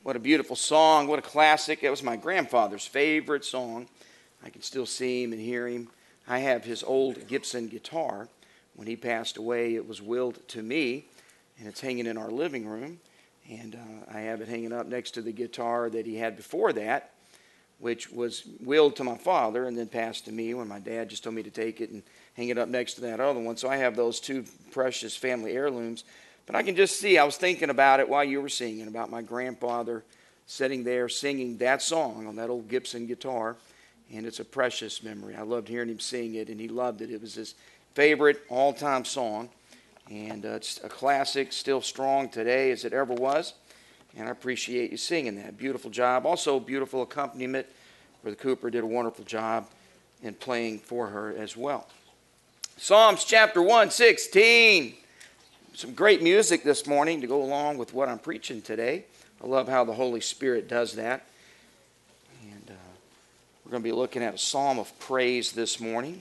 What a beautiful song. What a classic. It was my grandfather's favorite song. I can still see him and hear him. I have his old Gibson guitar. When he passed away, it was willed to me, and it's hanging in our living room. And I have it hanging up next to the guitar that he had before that, which was willed to my father and then passed to me when my dad just told me to take it and hang it up next to that other one. So I have those two precious family heirlooms. But I can just see, I was thinking about it while you were singing, about my grandfather sitting there singing that song on that old Gibson guitar. And it's a precious memory. I loved hearing him sing it, and he loved it. It was his favorite all-time song. And it's a classic, still strong today as it ever was. And I appreciate you singing that. Beautiful job. Also, beautiful accompaniment. Brother Cooper did a wonderful job in playing for her as well. Psalms chapter 116. Some great music this morning to go along with what I'm preaching today. I love how the Holy Spirit does that. And we're going to be looking at a psalm of praise this morning.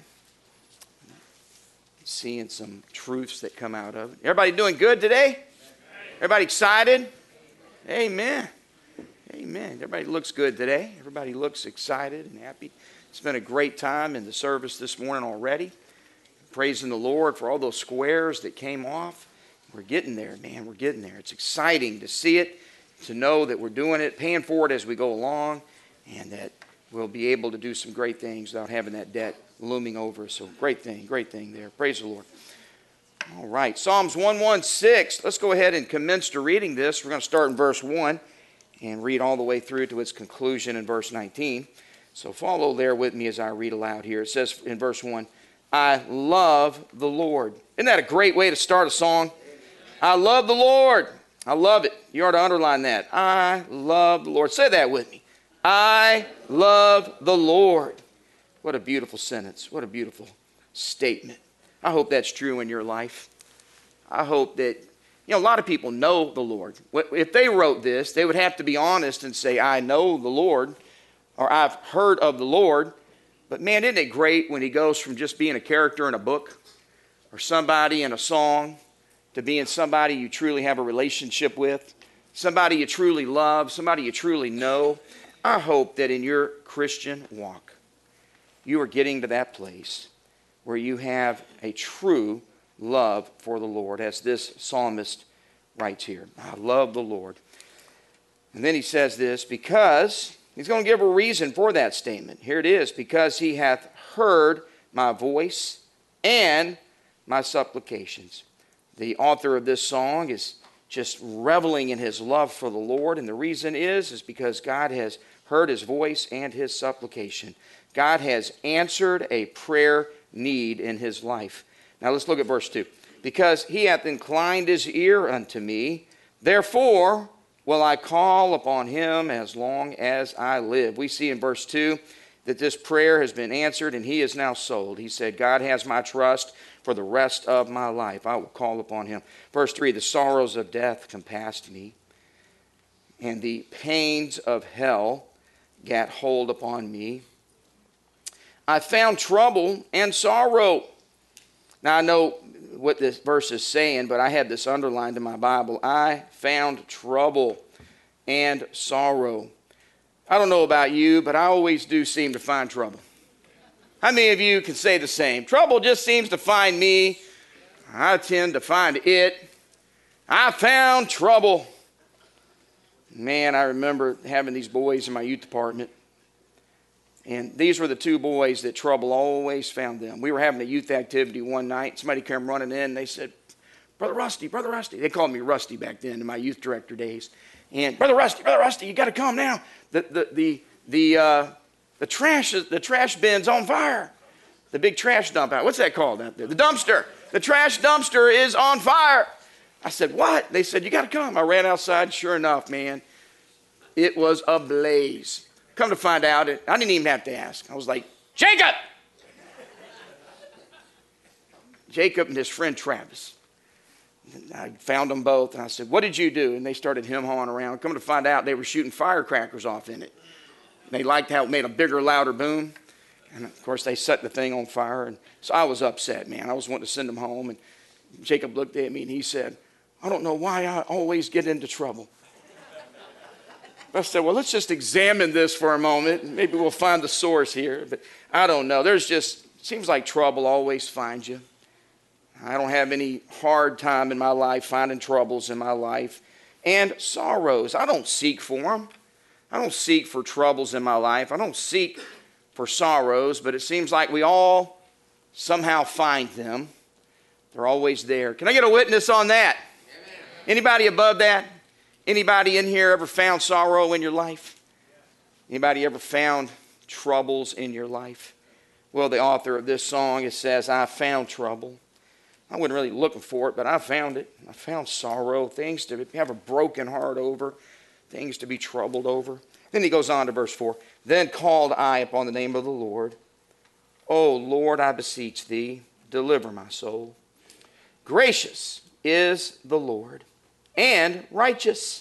Seeing some truths that come out of it. Everybody doing good today? Everybody excited? Amen. Amen. Everybody looks good today. Everybody looks excited and happy. It's been a great time in the service this morning already. Praising the Lord for all those squares that came off. We're getting there, man. We're getting there. It's exciting to see it, to know that we're doing it, paying for it as we go along, and that we'll be able to do some great things without having that debt looming over us. So great thing there. Praise the Lord. All right, Psalms 116. Let's go ahead and commence to reading this. We're going to start in verse 1 and read all the way through to its conclusion in verse 19. So follow there with me as I read aloud here. It says in verse 1, I love the Lord. Isn't that a great way to start a song? I love the Lord. I love it. You ought to underline that. I love the Lord. Say that with me. I love the Lord. What a beautiful sentence. What a beautiful statement. I hope that's true in your life. I hope that, a lot of people know the Lord. If they wrote this, they would have to be honest and say, I know the Lord, or I've heard of the Lord. But man, isn't it great when he goes from just being a character in a book or somebody in a song to being somebody you truly have a relationship with, somebody you truly love, somebody you truly know. I hope that in your Christian walk, you are getting to that place where you have a true love for the Lord, as this psalmist writes here. I love the Lord. And then he says this, because he's going to give a reason for that statement. Here it is, because he hath heard my voice and my supplications. The author of this song is just reveling in his love for the Lord, and the reason is because God has heard his voice and his supplication. God has answered a prayer need in his life. Now let's look at verse 2. Because he hath inclined his ear unto me, therefore will I call upon him as long as I live. We see in verse 2 that this prayer has been answered and he is now sold. He said, God has my trust for the rest of my life. I will call upon him. Verse 3, the sorrows of death compassed me, and the pains of hell gat hold upon me. I found trouble and sorrow. Now I know what this verse is saying, but I had this underlined in my Bible. I found trouble and sorrow. I don't know about you, but I always do seem to find trouble. How many of you can say the same? Trouble just seems to find me. I tend to find it. I found trouble. Man, I remember having these boys in my youth department. And these were the two boys that trouble always found them. We were having a youth activity one night. Somebody came running in and they said, Brother Rusty. They called me Rusty back then in my youth director days. And Brother Rusty, you got to come now. The trash bin's on fire. The big trash dump out. What's that called out there? The dumpster. The trash dumpster is on fire. I said, what? They said, you got to come. I ran outside. Sure enough, man, it was ablaze. Come to find out, I didn't even have to ask. I was like, Jacob! Jacob and his friend Travis. And I found them both, and I said, what did you do? And they started him-hawing around. Come to find out, they were shooting firecrackers off in it. They liked how it made a bigger, louder boom. And, of course, they set the thing on fire. And so I was upset, man. I was wanting to send them home. And Jacob looked at me, and he said, I don't know why I always get into trouble. I said, well, let's just examine this for a moment. Maybe we'll find the source here. But I don't know. Seems like trouble always finds you. I don't have any hard time in my life finding troubles in my life. And sorrows. I don't seek for them. I don't seek for troubles in my life. I don't seek for sorrows. But it seems like we all somehow find them. They're always there. Can I get a witness on that? Amen. Anybody above that? Anybody in here ever found sorrow in your life? Anybody ever found troubles in your life? Well, the author of this song, it says, I found trouble. I wasn't really looking for it, but I found it. I found sorrow, things to have a broken heart over, things to be troubled over. Then he goes on to verse 4. Then called I upon the name of the Lord. O Lord, I beseech thee, deliver my soul. Gracious is the Lord, and righteous.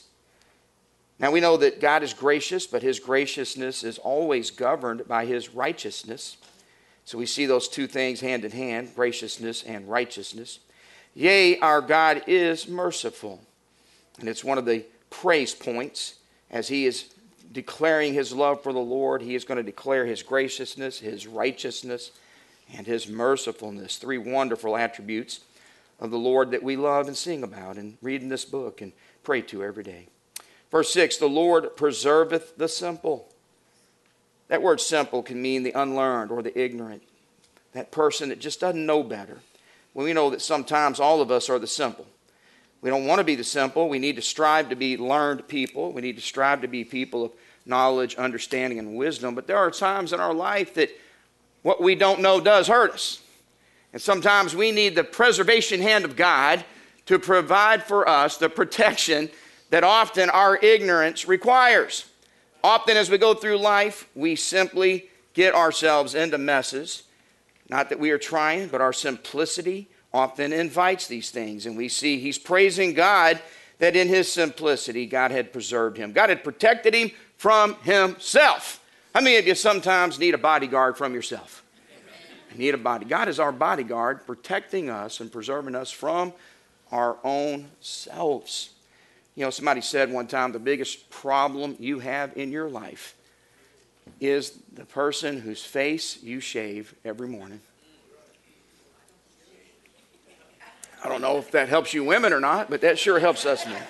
Now we know that God is gracious, but his graciousness is always governed by his righteousness. So we see those two things hand in hand, graciousness and righteousness. Yea, our God is merciful. And it's one of the praise points as he is declaring his love for the Lord. He is going to declare his graciousness, his righteousness, and his mercifulness. Three wonderful attributes of the Lord that we love and sing about and read in this book and pray to every day. Verse 6, the Lord preserveth the simple. That word simple can mean the unlearned or the ignorant. That person that just doesn't know better. Well, we know that sometimes all of us are the simple. We don't want to be the simple. We need to strive to be learned people. We need to strive to be people of knowledge, understanding, and wisdom. But there are times in our life that what we don't know does hurt us. And sometimes we need the preservation hand of God to provide for us the protection that often our ignorance requires. Often as we go through life, we simply get ourselves into messes. Not that we are trying, but our simplicity often invites these things. And we see he's praising God that in his simplicity, God had preserved him. God had protected him from himself. How many of you sometimes need a bodyguard from yourself? You need a body. God is our bodyguard, protecting us and preserving us from our own selves. You know, somebody said one time, the biggest problem you have in your life is the person whose face you shave every morning. I don't know if that helps you women or not, but that sure helps us men.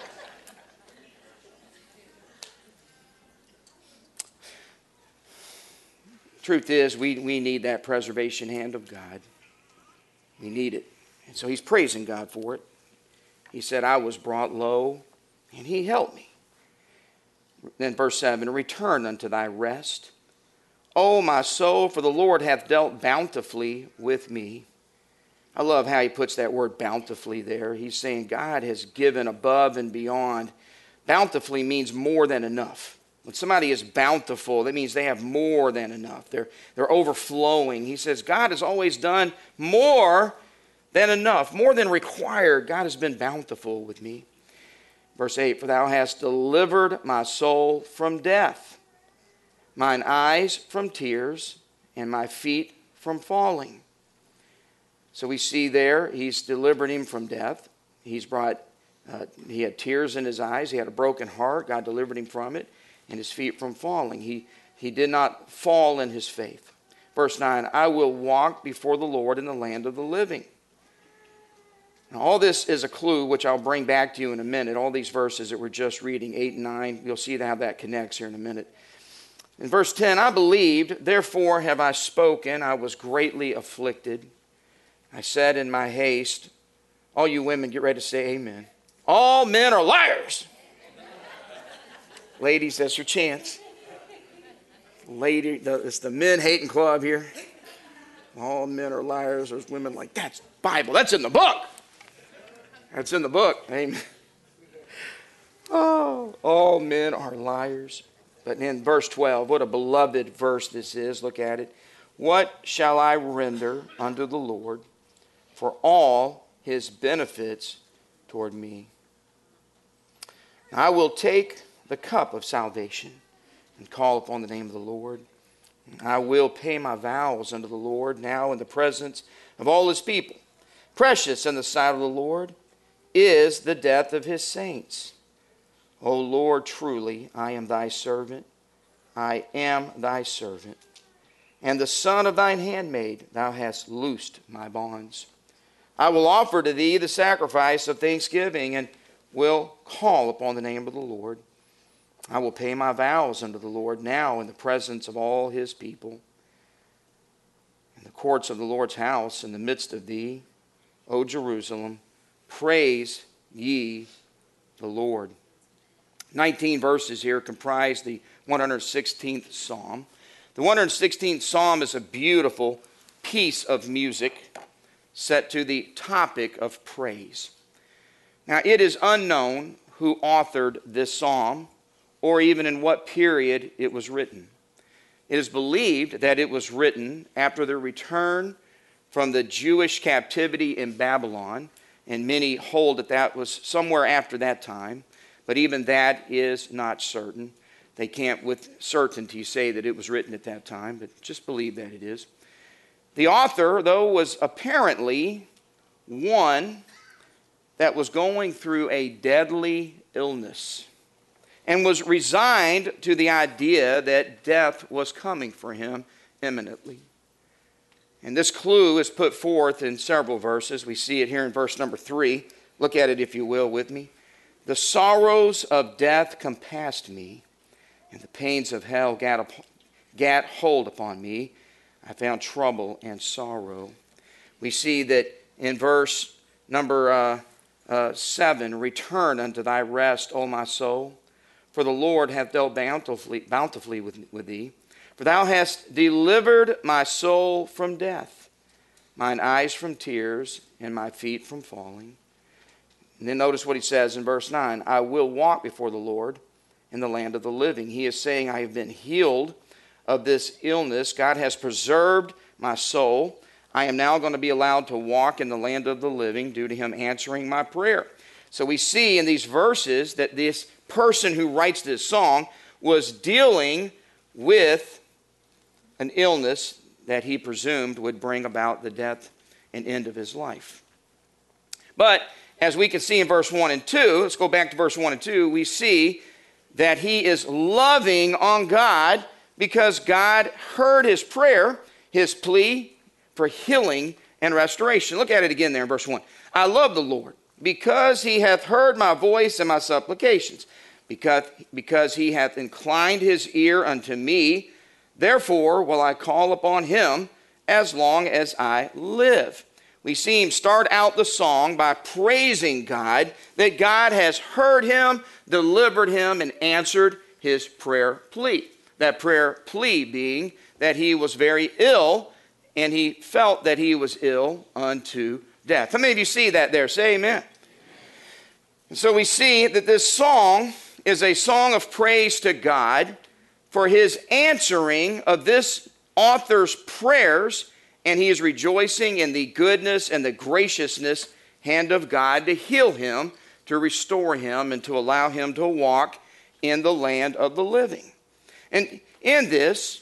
Truth is, we need that preservation hand of God. We need it. And so he's praising God for it. He said, I was brought low, and he helped me. Then verse 7, return unto thy rest. O my soul, for the Lord hath dealt bountifully with me. I love how he puts that word bountifully there. He's saying God has given above and beyond. Bountifully means more than enough. When somebody is bountiful, that means they have more than enough. They're overflowing. He says, God has always done more than enough, more than required. God has been bountiful with me. Verse 8, for thou hast delivered my soul from death, mine eyes from tears, and my feet from falling. So we see there, he's delivered him from death. He had tears in his eyes. He had a broken heart. God delivered him from it. And his feet from falling. He did not fall in his faith. Verse 9, I will walk before the Lord in the land of the living. Now, all this is a clue, which I'll bring back to you in a minute. All these verses that we're just reading, 8 and 9, you'll see how that connects here in a minute. In verse 10, I believed, therefore have I spoken. I was greatly afflicted. I said in my haste, all you women get ready to say amen. All men are liars. Ladies, that's your chance. It's the men hating club here. All men are liars. There's women like, that's Bible. That's in the book. That's in the book. Amen. Oh, all men are liars. But in verse 12, what a beloved verse this is. Look at it. What shall I render unto the Lord for all his benefits toward me? I will take the cup of salvation and call upon the name of the Lord. I will pay my vows unto the Lord now in the presence of all his people. Precious in the sight of the Lord is the death of his saints. O Lord, truly I am thy servant. I am thy servant. And the son of thine handmaid, thou hast loosed my bonds. I will offer to thee the sacrifice of thanksgiving, and will call upon the name of the Lord. I will pay my vows unto the Lord now in the presence of all his people. In the courts of the Lord's house, in the midst of thee, O Jerusalem, praise ye the Lord. 19 verses here comprise the 116th Psalm. The 116th Psalm is a beautiful piece of music set to the topic of praise. Now, it is unknown who authored this psalm or even in what period it was written. It is believed that it was written after the return from the Jewish captivity in Babylon, and many hold that that was somewhere after that time, but even that is not certain. They can't with certainty say that it was written at that time, but just believe that it is. The author, though, was apparently one that was going through a deadly illness and was resigned to the idea that death was coming for him imminently. And this clue is put forth in several verses. We see it here in verse number 3. Look at it, if you will, with me. The sorrows of death compassed me, and the pains of hell gat hold upon me. I found trouble and sorrow. We see that in verse number 7, return unto thy rest, O my soul, for the Lord hath dealt bountifully with thee. For thou hast delivered my soul from death, mine eyes from tears, and my feet from falling. And then notice what he says in verse 9. I will walk before the Lord in the land of the living. He is saying, I have been healed of this illness. God has preserved my soul. I am now going to be allowed to walk in the land of the living due to him answering my prayer. So we see in these verses that this person who writes this song was dealing with an illness that he presumed would bring about the death and end of his life. But as we can see in verse 1 and 2, let's go back to verse 1 and 2, we see that he is loving on God because God heard his prayer, his plea for healing and restoration. Look at it again there in verse 1. I love the Lord because he hath heard my voice and my supplications, because he hath inclined his ear unto me. Therefore will I call upon him as long as I live. We see him start out the song by praising God, that God has heard him, delivered him, and answered his prayer plea. That prayer plea being that he was very ill, and he felt that he was ill unto death. How many of you see that there? Say amen. And so we see that this song is a song of praise to God for his answering of this author's prayers, and he is rejoicing in the goodness and the graciousness hand of God to heal him, to restore him, and to allow him to walk in the land of the living. And in this,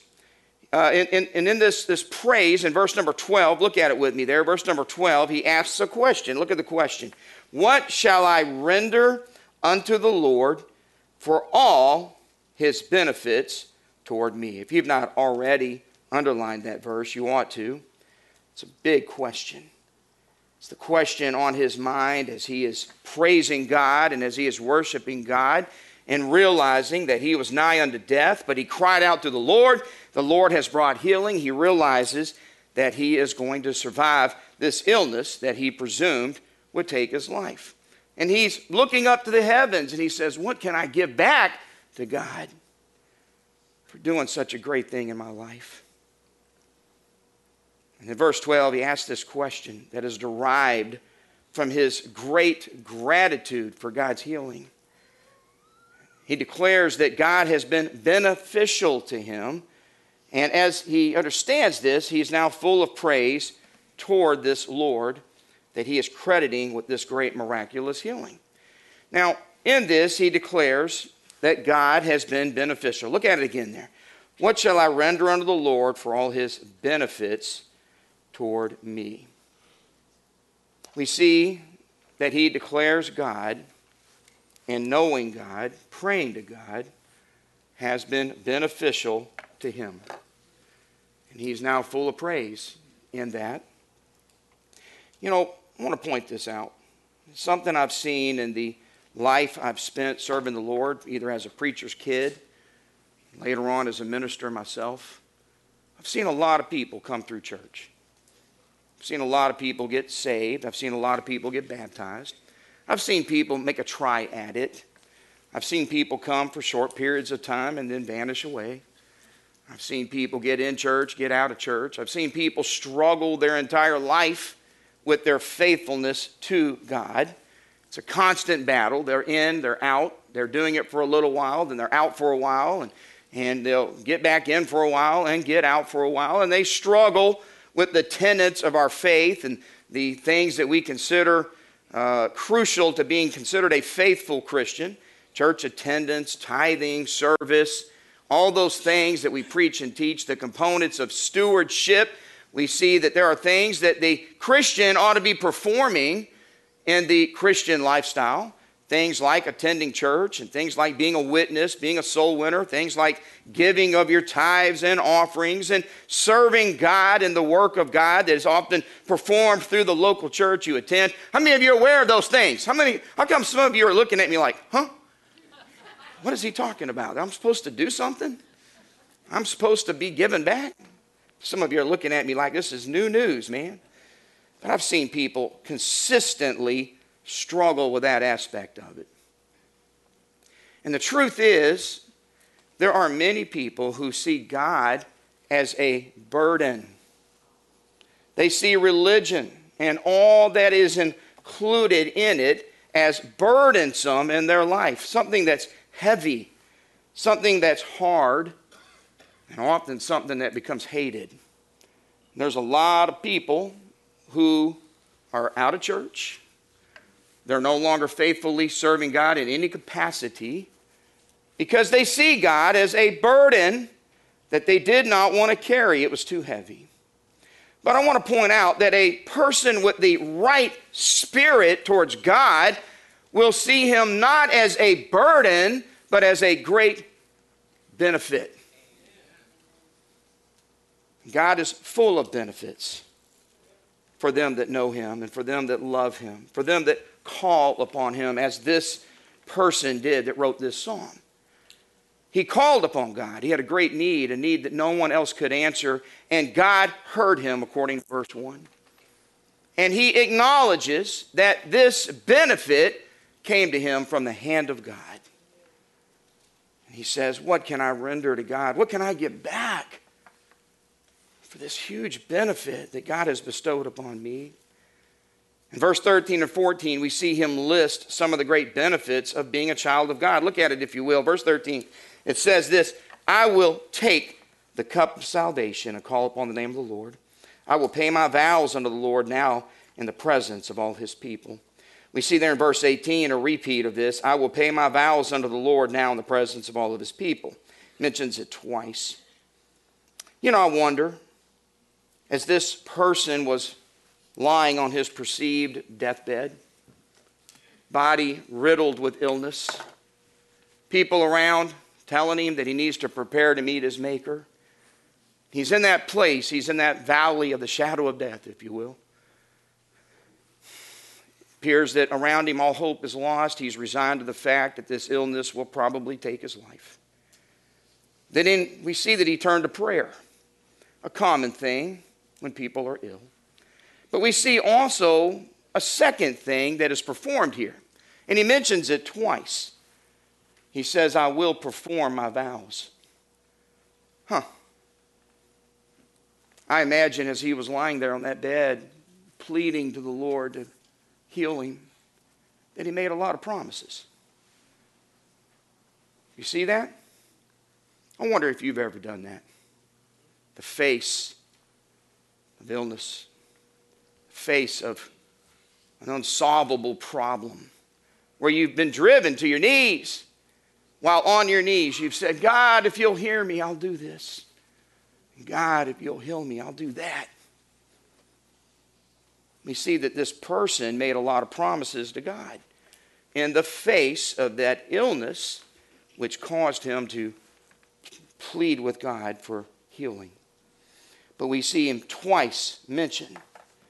this praise, in verse number 12, look at it with me there, verse number 12, he asks a question. Look at the question. What shall I render unto the Lord for all his benefits toward me? If you've not already underlined that verse, you ought to. It's a big question. It's the question on his mind as he is praising God and as he is worshiping God and realizing that he was nigh unto death, but he cried out to the Lord. The Lord has brought healing. He realizes that he is going to survive this illness that he presumed would take his life. And he's looking up to the heavens and he says, what can I give back to God for doing such a great thing in my life? And in verse 12, he asks this question that is derived from his great gratitude for God's healing. He declares that God has been beneficial to him. And as he understands this, he is now full of praise toward this Lord that he is crediting with this great miraculous healing. Now, in this, he declares that God has been beneficial. Look at it again there. What shall I render unto the Lord for all his benefits toward me? We see that he declares God and knowing God, praying to God, has been beneficial to him. And he's now full of praise in that. You know, I want to point this out. Something I've seen in the life I've spent serving the Lord, either as a preacher's kid, later on as a minister myself. I've seen a lot of people come through church. I've seen a lot of people get saved. I've seen a lot of people get baptized. I've seen people make a try at it. I've seen people come for short periods of time and then vanish away. I've seen people get in church, get out of church. I've seen people struggle their entire life with their faithfulness to God. It's a constant battle. They're in, they're out. They're doing it for a little while, then they're out for a while, and they'll get back in for a while and get out for a while. And they struggle with the tenets of our faith and the things that we consider crucial to being considered a faithful Christian. Church attendance, tithing, service, all those things that we preach and teach, the components of stewardship. We see that there are things that the Christian ought to be performing in the Christian lifestyle. Things like attending church and things like being a witness, being a soul winner, things like giving of your tithes and offerings and serving God in the work of God that is often performed through the local church you attend. How many of you are aware of those things? How come some of you are looking at me like, huh? What is he talking about? I'm supposed to do something? I'm supposed to be given back? Some of you are looking at me like this is new news, man. But I've seen people consistently struggle with that aspect of it. And the truth is, there are many people who see God as a burden. They see religion and all that is included in it as burdensome in their life, something that's heavy, something that's hard, and often something that becomes hated. There's a lot of people who are out of church. They're no longer faithfully serving God in any capacity because they see God as a burden that they did not want to carry. It was too heavy. But I want to point out that a person with the right spirit towards God will see him not as a burden, but as a great benefit. God is full of benefits for them that know him and for them that love him, for them that call upon him, as this person did that wrote this song. He called upon God. He had a great need, a need that no one else could answer, and God heard him, according to verse 1. And he acknowledges that this benefit came to him from the hand of God. And he says, what can I render to God? What can I give back for this huge benefit that God has bestowed upon me? In verse 13 and 14, we see him list some of the great benefits of being a child of God. Look at it, if you will. Verse 13, it says this, I will take the cup of salvation and call upon the name of the Lord. I will pay my vows unto the Lord now in the presence of all his people. We see there in verse 18 a repeat of this. I will pay my vows unto the Lord now in the presence of all of his people. Mentions it twice. You know, I wonder, as this person was lying on his perceived deathbed, body riddled with illness, people around telling him that he needs to prepare to meet his Maker. He's in that place, he's in that valley of the shadow of death, if you will. Appears that around him all hope is lost. He's resigned to the fact that this illness will probably take his life. Then we see that he turned to prayer, a common thing when people are ill. But we see also a second thing that is performed here. And he mentions it twice. He says, I will perform my vows. I imagine as he was lying there on that bed, pleading to the Lord to heal him, that he made a lot of promises. You see that? I wonder if you've ever done that. The face of illness, the face of an unsolvable problem, where you've been driven to your knees. While on your knees, you've said, God, if you'll hear me, I'll do this. God, if you'll heal me, I'll do that. We see that this person made a lot of promises to God. in the face of that illness, which caused him to plead with God for healing. But we see him twice mentioned.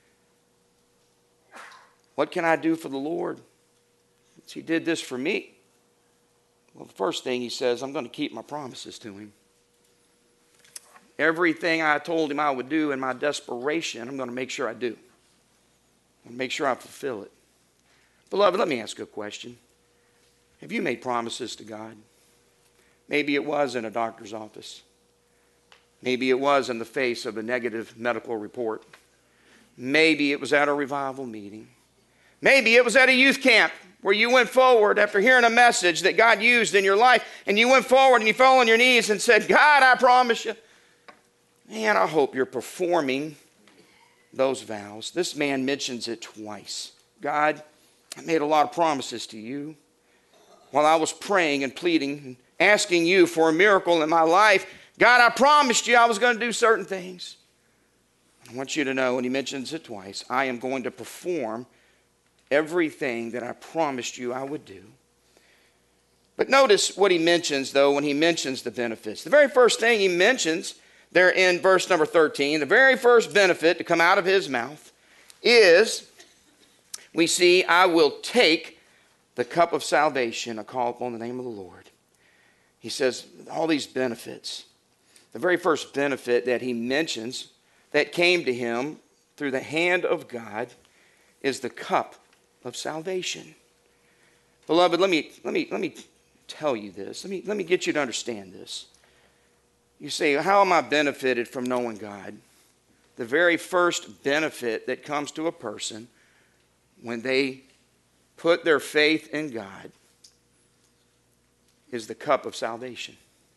What can I do for the Lord? He did this for me. Well, the first thing he says, I'm going to keep my promises to him. Everything I told him I would do in my desperation, I'm going to make sure I do. I'm going to make sure I fulfill it. Beloved, let me ask you a question. Have you made promises to God? Maybe it was in a doctor's office. Maybe it was in the face of a negative medical report. Maybe it was at a revival meeting. Maybe it was at a youth camp where you went forward after hearing a message that God used in your life, and you went forward and you fell on your knees and said, God, I promise you. Man, I hope you're performing those vows. This man mentions it twice. God, I made a lot of promises to you while I was praying and pleading and asking you for a miracle in my life. God, I promised you I was going to do certain things. I want you to know, and he mentions it twice, I am going to perform everything that I promised you I would do. But notice what he mentions, though, when he mentions the benefits. The very first thing he mentions there in verse number 13, the very first benefit to come out of his mouth is, we see, I will take the cup of salvation, a call upon the name of the Lord. He says all these benefits. The very first benefit that he mentions that came to him through the hand of God is the cup of salvation. Beloved, let me tell you this. Let me get you to understand this. You say, how am I benefited from knowing God? The very first benefit that comes to a person when they put their faith in God is the cup of salvation.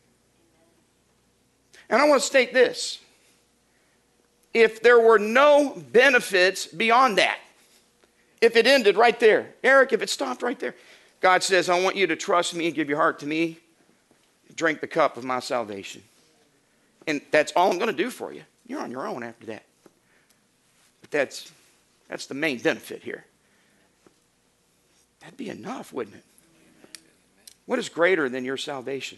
And I want to state this. If there were no benefits beyond that, if it ended right there, Eric, if it stopped right there, God says, I want you to trust me and give your heart to me, drink the cup of my salvation. And that's all I'm going to do for you. You're on your own after that. But that's the main benefit here. That'd be enough, wouldn't it? What is greater than your salvation?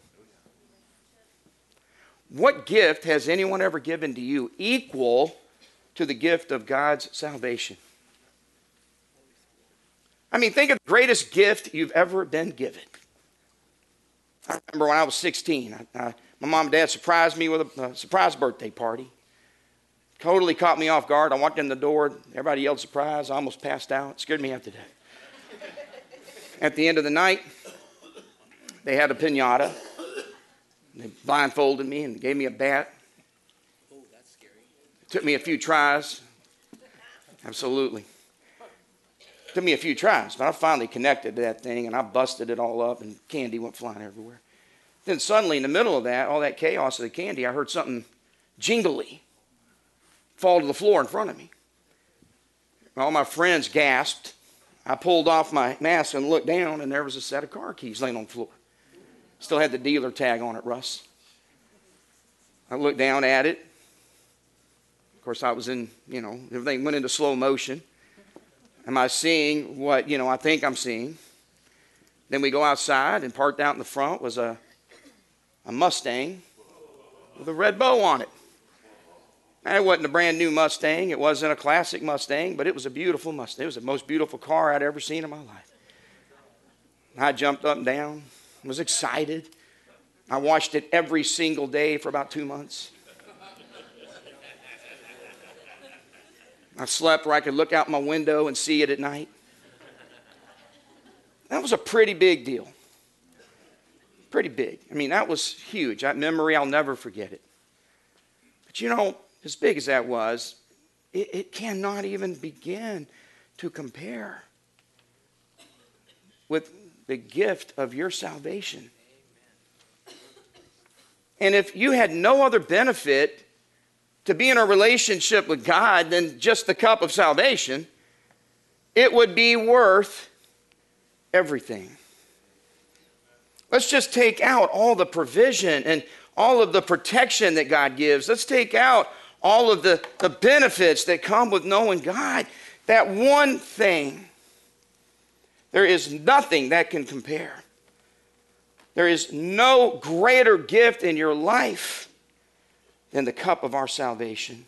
What gift has anyone ever given to you equal to the gift of God's salvation? I mean, think of the greatest gift you've ever been given. I remember when I was 16, my mom and dad surprised me with a surprise birthday party. Totally caught me off guard. I walked in the door. Everybody yelled surprise. I almost passed out. It scared me half to death. At the end of the night, they had a piñata. They blindfolded me and gave me a bat. Oh, that's scary. It took me a few tries. Absolutely. It took me a few tries, but I finally connected to that thing, and I busted it all up, and candy went flying everywhere. Then suddenly, in the middle of that, all that chaos of the candy, I heard something jingly fall to the floor in front of me. All my friends gasped. I pulled off my mask and looked down, and there was a set of car keys laying on the floor. Still had the dealer tag on it, Russ. I looked down at it. Of course, I was in, everything went into slow motion. Am I seeing what, I think I'm seeing? Then we go outside, and parked out in the front was a Mustang with a red bow on it. Now, it wasn't a brand new Mustang. It wasn't a classic Mustang, but it was a beautiful Mustang. It was the most beautiful car I'd ever seen in my life. I jumped up and down, was excited. I watched it every single day for about 2 months. I slept where I could look out my window and see it at night. That was a pretty big deal. Pretty big. I mean, that was huge. That memory, I'll never forget it. But as big as that was, it cannot even begin to compare with the gift of your salvation. And if you had no other benefit to be in a relationship with God than just the cup of salvation, it would be worth everything. Let's just take out all the provision and all of the protection that God gives. Let's take out all of the benefits that come with knowing God. That one thing There is nothing that can compare. There is no greater gift in your life than the cup of our salvation.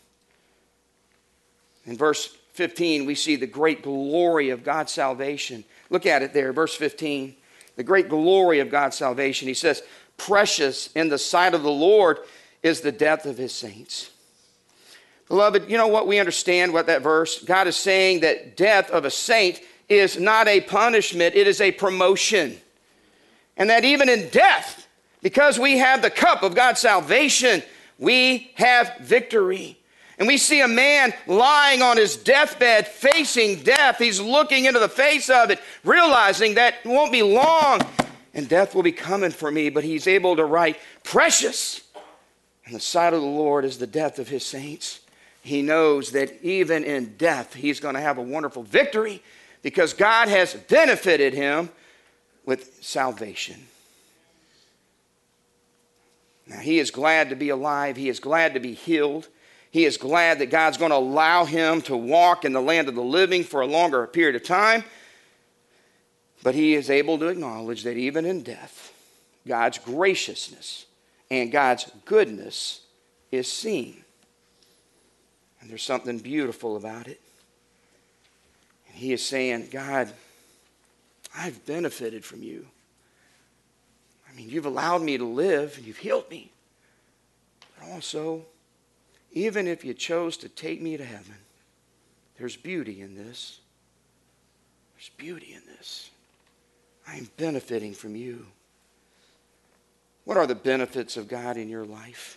In verse 15, we see the great glory of God's salvation. Look at it there, verse 15. The great glory of God's salvation. He says, precious in the sight of the Lord is the death of his saints. Beloved, you know what? We understand what that verse, God is saying that death of a saint is not a punishment, it is a promotion. And that even in death, because we have the cup of God's salvation, we have victory. And we see a man lying on his deathbed facing death. He's looking into the face of it, realizing that it won't be long and death will be coming for me. But he's able to write, precious in the sight of the Lord is the death of his saints. He knows that even in death, he's going to have a wonderful victory because God has benefited him with salvation. Now, he is glad to be alive. He is glad to be healed. He is glad that God's going to allow him to walk in the land of the living for a longer period of time. But he is able to acknowledge that even in death, God's graciousness and God's goodness is seen. And there's something beautiful about it. And he is saying, God, I've benefited from you. I mean, you've allowed me to live and you've healed me. But also, even if you chose to take me to heaven, there's beauty in this. There's beauty in this. I am benefiting from you. What are the benefits of God in your life?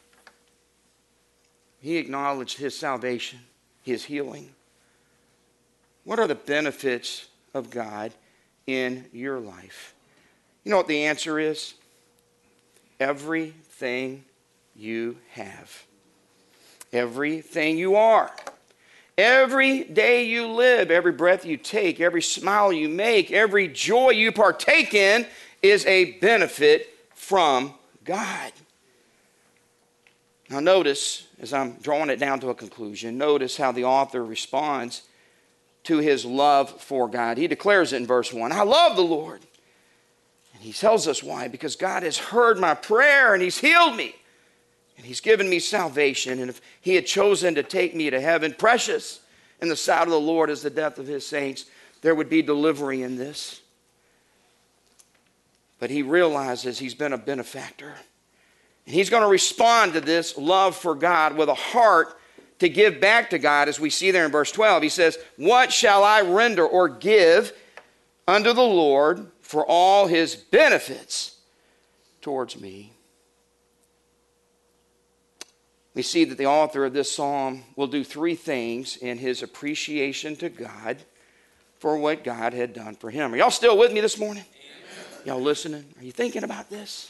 He acknowledged his salvation, his healing. What are the benefits of God in your life? You know what the answer is? Everything you have. Everything you are. Every day you live, every breath you take, every smile you make, every joy you partake in is a benefit from God. Now notice, as I'm drawing it down to a conclusion, notice how the author responds to his love for God. He declares it in verse 1, I love the Lord. And he tells us why. Because God has heard my prayer and he's healed me. And he's given me salvation. And if he had chosen to take me to heaven, precious in the sight of the Lord is the death of his saints, there would be delivery in this. But he realizes he's been a benefactor. And he's going to respond to this love for God with a heart to give back to God, as we see there in verse 12. He says, what shall I render or give unto the Lord for all his benefits towards me? We see that the author of this psalm will do three things in his appreciation to God for what God had done for him. Are y'all still with me this morning? Amen. Y'all listening? Are you thinking about this?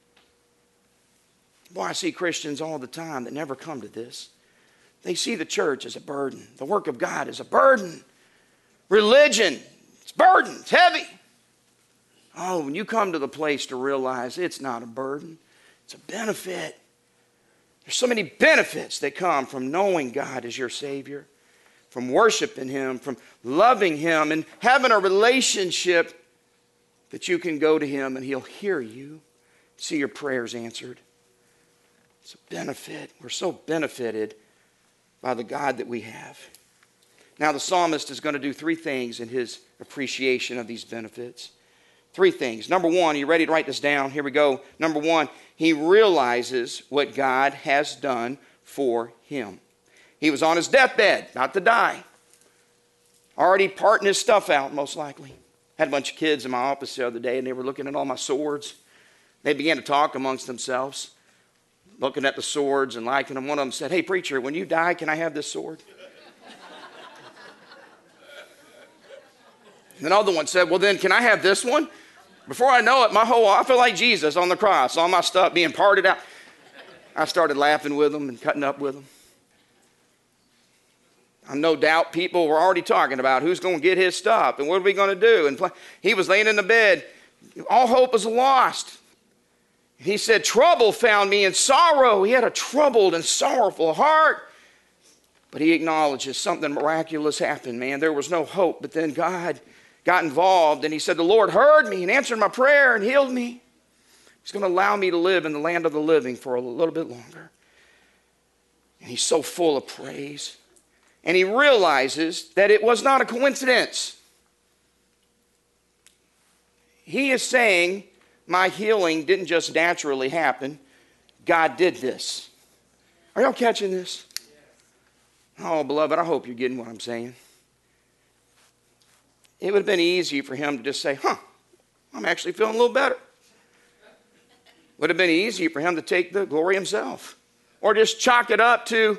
Boy, I see Christians all the time that never come to this. They see the church as a burden. The work of God is a burden. Religion, it's a burden. It's heavy. Oh, when you come to the place to realize it's not a burden, it's a benefit. There's so many benefits that come from knowing God as your Savior, from worshiping him, from loving him, and having a relationship that you can go to him and he'll hear you, see your prayers answered. It's a benefit. We're so benefited by the God that we have. Now the psalmist is going to do three things in his appreciation of these benefits. Three things. Number one, are you ready to write this down? Here we go. Number one, he realizes what God has done for him. He was on his deathbed, about to die. Already parting his stuff out, most likely. Had a bunch of kids in my office the other day, and they were looking at all my swords. They began to talk amongst themselves, looking at the swords and liking them. One of them said, hey, preacher, when you die, can I have this sword? And another one said, well, then can I have this one? Before I know it, I feel like Jesus on the cross, all my stuff being parted out. I started laughing with them and cutting up with them. No doubt people were already talking about who's going to get his stuff and what are we going to do. And he was laying in the bed. All hope was lost. He said, trouble found me in sorrow. He had a troubled and sorrowful heart. But he acknowledges something miraculous happened, man. There was no hope. But then God got involved, and he said, the Lord heard me and answered my prayer and healed me. He's going to allow me to live in the land of the living for a little bit longer. And he's so full of praise. And he realizes that it was not a coincidence. He is saying, my healing didn't just naturally happen. God did this. Are y'all catching this? Oh, beloved, I hope you're getting what I'm saying. It would have been easy for him to just say, I'm actually feeling a little better. Would have been easy for him to take the glory himself. Or just chalk it up to,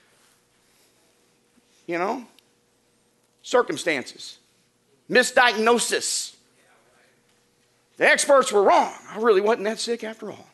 circumstances. Misdiagnosis. The experts were wrong. I really wasn't that sick after all.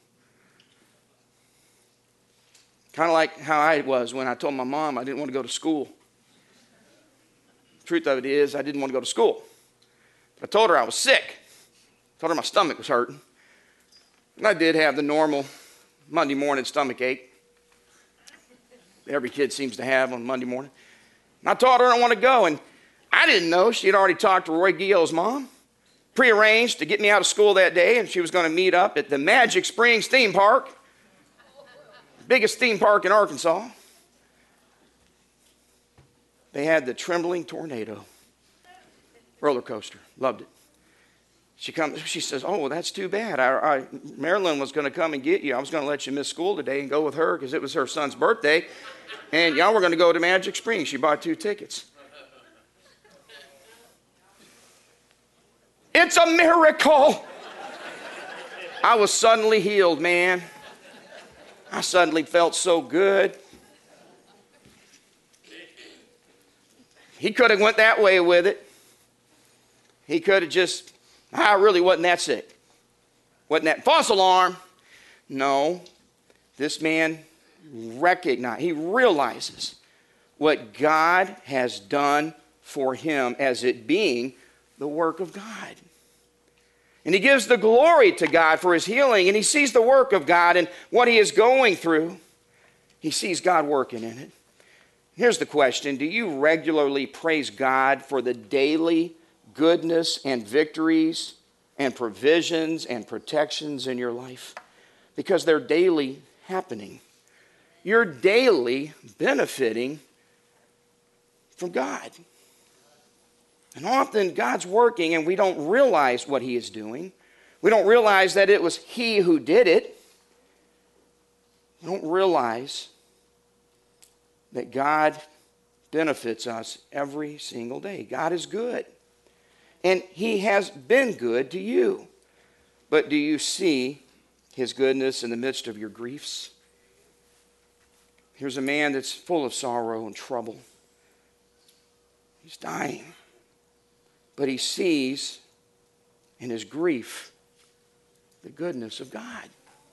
Kind of like how I was when I told my mom I didn't want to go to school. The truth of it is, I didn't want to go to school. But I told her I was sick. I told her my stomach was hurting. And I did have the normal Monday morning stomach ache every kid seems to have on Monday morning. And I told her I don't want to go. And I didn't know she had already talked to Roy Gio's mom, prearranged to get me out of school that day, and she was going to meet up at the Magic Springs theme park, biggest theme park in Arkansas. They had the Trembling Tornado roller coaster. Loved it. She says, oh, that's too bad. Marilyn was going to come and get you. I was going to let you miss school today and go with her because it was her son's birthday. And y'all were going to go to Magic Springs. She bought 2 tickets. It's a miracle. I was suddenly healed, man. I suddenly felt so good. He could have went that way with it. He could have just, I really wasn't that sick. Wasn't that false alarm. No, this man he realizes what God has done for him as it being the work of God. And he gives the glory to God for his healing, and he sees the work of God and what he is going through. He sees God working in it. Here's the question. Do you regularly praise God for the daily goodness and victories and provisions and protections in your life? Because they're daily happening. You're daily benefiting from God. And often God's working and we don't realize what he is doing. We don't realize that it was he who did it. We don't realize that God benefits us every single day. God is good. And he has been good to you. But do you see his goodness in the midst of your griefs? Here's a man that's full of sorrow and trouble. He's dying. But he sees in his grief the goodness of God.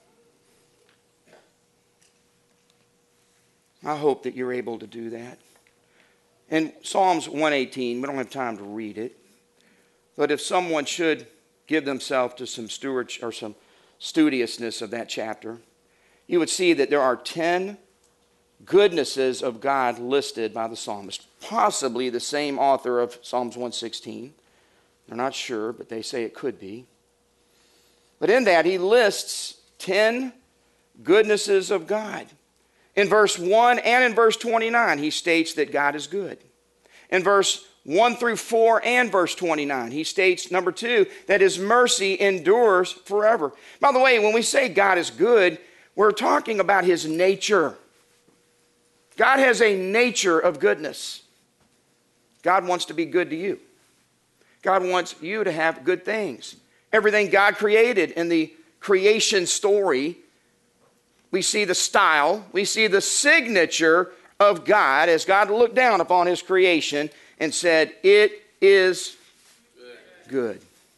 I hope that you're able to do that. In Psalms 118, we don't have time to read it, but if someone should give themselves to some stewardship or some studiousness of that chapter, you would see that there are 10 goodnesses of God listed by the psalmist. Possibly the same author of Psalms 116. They're not sure, but they say it could be. But in that, he lists 10 goodnesses of God. In verse 1 and in verse 29, he states that God is good. In verse 1 through 4 and verse 29, he states, number 2, that his mercy endures forever. By the way, when we say God is good, we're talking about his nature. God has a nature of goodness. God wants to be good to you. God wants you to have good things. Everything God created in the creation story, we see the style, we see the signature of God as God looked down upon his creation and said, it is good.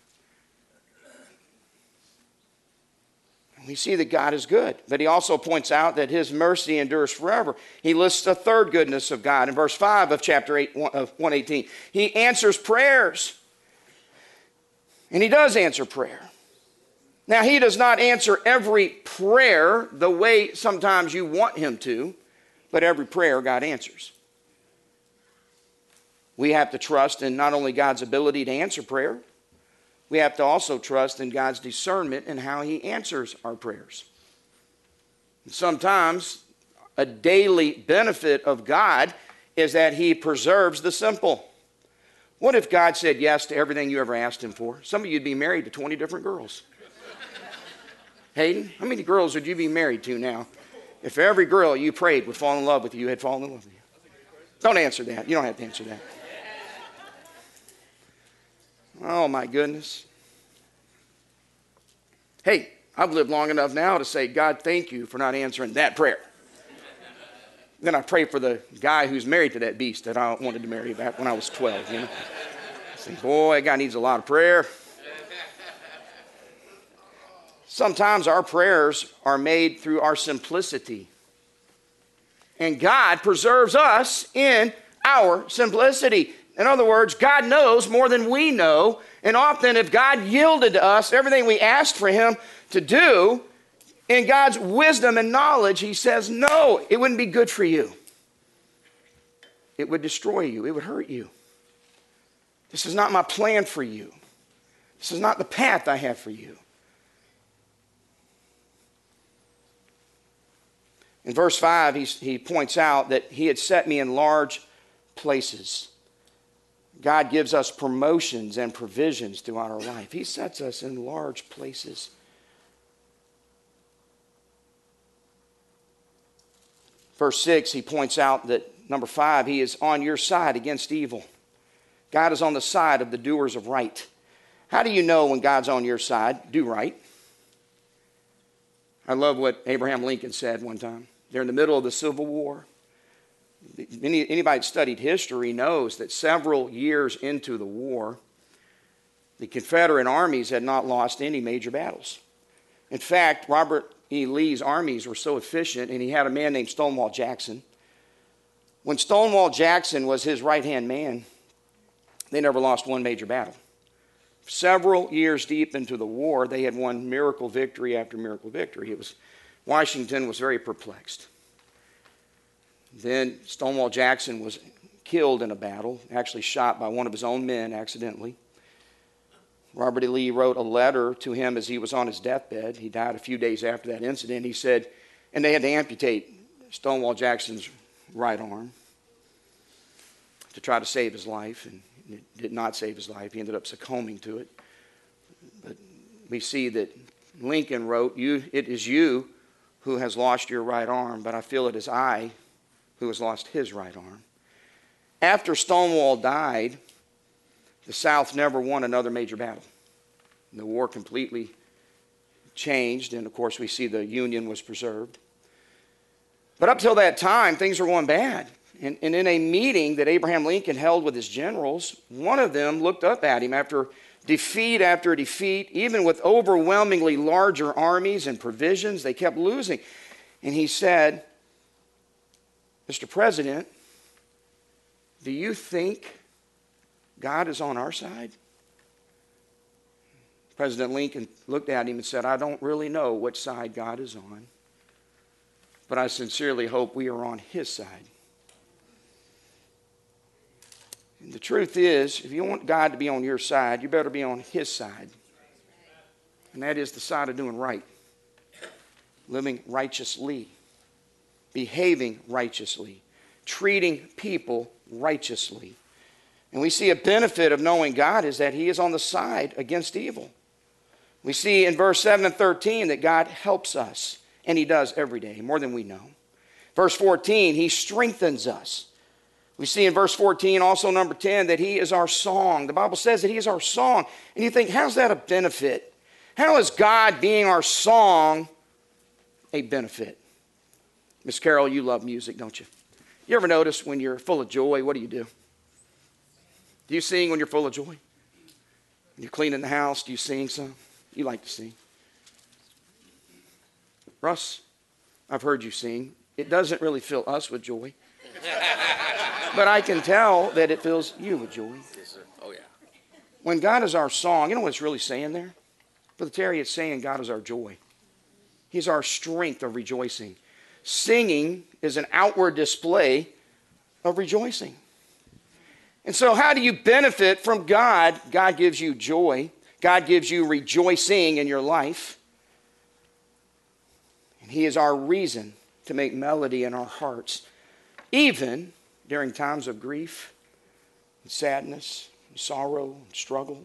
We see that God is good, but he also points out that his mercy endures forever. He lists a third goodness of God in verse 5 of chapter 8 of 118. He answers prayers, and he does answer prayer. Now, he does not answer every prayer the way sometimes you want him to, but every prayer God answers. We have to trust in not only God's ability to answer prayer, we have to also trust in God's discernment in how he answers our prayers. Sometimes a daily benefit of God is that he preserves the simple. What if God said yes to everything you ever asked him for? Some of you would be married to 20 different girls. Hayden, how many girls would you be married to now if every girl you prayed would fall in love with you had fallen in love with you? Don't answer that. You don't have to answer that. Oh, my goodness. Hey, I've lived long enough now to say, God, thank you for not answering that prayer. Then I pray for the guy who's married to that beast that I wanted to marry back when I was 12, you know. I say, boy, that guy needs a lot of prayer. Sometimes our prayers are made through our simplicity. And God preserves us in our simplicity. In other words, God knows more than we know. And often if God yielded to us everything we asked for him to do, in God's wisdom and knowledge, he says, no, it wouldn't be good for you. It would destroy you. It would hurt you. This is not my plan for you. This is not the path I have for you. In verse 5, he points out that he had set me in large places. God gives us promotions and provisions throughout our life. He sets us in large places. Verse 6, he points out that, number 5, he is on your side against evil. God is on the side of the doers of right. How do you know when God's on your side? Do right. I love what Abraham Lincoln said one time. They're in the middle of the Civil War. Anybody that studied history knows that several years into the war, the Confederate armies had not lost any major battles. In fact, Robert E. Lee's armies were so efficient, and he had a man named Stonewall Jackson. When Stonewall Jackson was his right-hand man, they never lost one major battle. Several years deep into the war, they had won miracle victory after miracle victory. Washington was very perplexed. Then Stonewall Jackson was killed in a battle, actually shot by one of his own men accidentally. Robert E. Lee wrote a letter to him as he was on his deathbed. He died a few days after that incident. He said, and they had to amputate Stonewall Jackson's right arm to try to save his life, and it did not save his life. He ended up succumbing to it. But we see that Lincoln wrote, it is you who has lost your right arm, but I feel it is I who has lost his right arm. After Stonewall died, the South never won another major battle. The war completely changed, and of course we see the Union was preserved. But up till that time, things were going bad. And in a meeting that Abraham Lincoln held with his generals, one of them looked up at him after defeat, even with overwhelmingly larger armies and provisions, they kept losing. And he said, Mr. President, do you think God is on our side? President Lincoln looked at him and said, I don't really know which side God is on, but I sincerely hope we are on his side. And the truth is, if you want God to be on your side, you better be on his side. And that is the side of doing right, living righteously, behaving righteously, treating people righteously. And we see a benefit of knowing God is that he is on the side against evil. We see in verse 7 and 13 that God helps us, and he does every day, more than we know. Verse 14, he strengthens us. We see in verse 14, also number 10, that he is our song. The Bible says that he is our song. And you think, how's that a benefit? How is God being our song a benefit? Miss Carol, you love music, don't you? You ever notice when you're full of joy, what do? Do you sing when you're full of joy? When you're cleaning the house, do you sing some? You like to sing. Russ, I've heard you sing. It doesn't really fill us with joy. But I can tell that it fills you with joy. Yes, sir. Oh, yeah. When God is our song, you know what it's really saying there? Brother Terry, it's saying God is our joy. He's our strength of rejoicing. Singing is an outward display of rejoicing. And so how do you benefit from God? God gives you joy. God gives you rejoicing in your life. And He is our reason to make melody in our hearts, even during times of grief, and sadness, and sorrow, and struggle.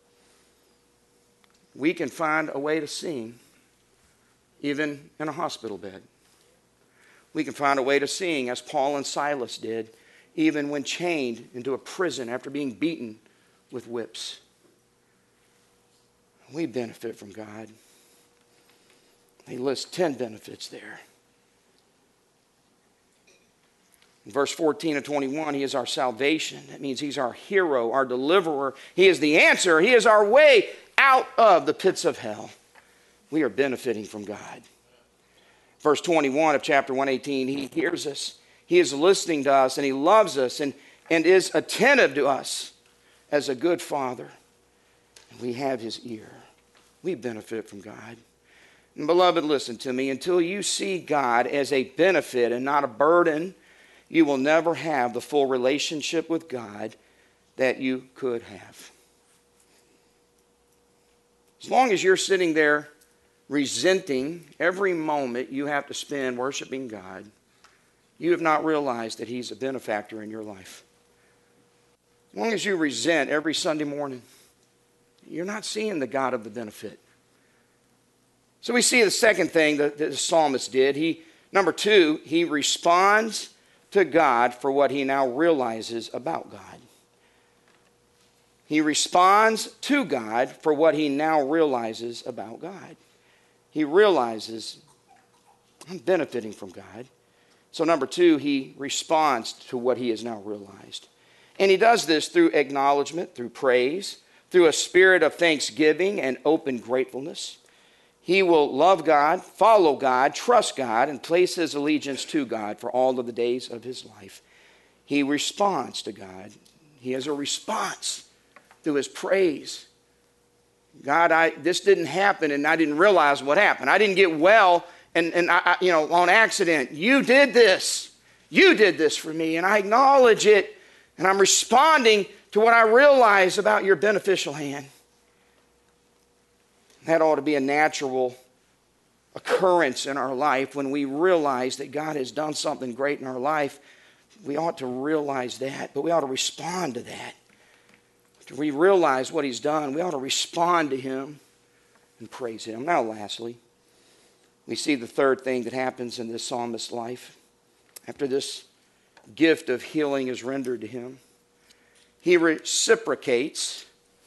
We can find a way to sing even in a hospital bed. We can find a way to sing as Paul and Silas did, even when chained into a prison after being beaten with whips. We benefit from God. He lists 10 benefits there. In verse 14 and 21, He is our salvation. That means He's our hero, our deliverer. He is the answer. He is our way out of the pits of hell. We are benefiting from God. Verse 21 of chapter 118, He hears us. He is listening to us, and He loves us and is attentive to us as a good Father. And we have His ear. We benefit from God. And beloved, listen to me. Until you see God as a benefit and not a burden, you will never have the full relationship with God that you could have. As long as you're sitting there resenting every moment you have to spend worshiping God, you have not realized that He's a benefactor in your life. As long as you resent every Sunday morning, you're not seeing the God of the benefit. So we see the second thing that the psalmist did. Number two, he responds to God for what he now realizes about God. He responds to God for what he now realizes about God. He realizes, I'm benefiting from God. So number two, he responds to what he has now realized. And he does this through acknowledgement, through praise, through a spirit of thanksgiving and open gratefulness. He will love God, follow God, trust God, and place his allegiance to God for all of the days of his life. He responds to God. He has a response through his praise. God, this didn't happen, and I didn't realize what happened. I didn't get well and on accident. You did this. You did this for me, and I acknowledge it, and I'm responding to what I realize about your beneficial hand. That ought to be a natural occurrence in our life when we realize that God has done something great in our life. We ought to realize that, but we ought to respond to that. After we realize what he's done, we ought to respond to him and praise him. Now, lastly, we see the third thing that happens in this psalmist's life. After this gift of healing is rendered to him, he reciprocates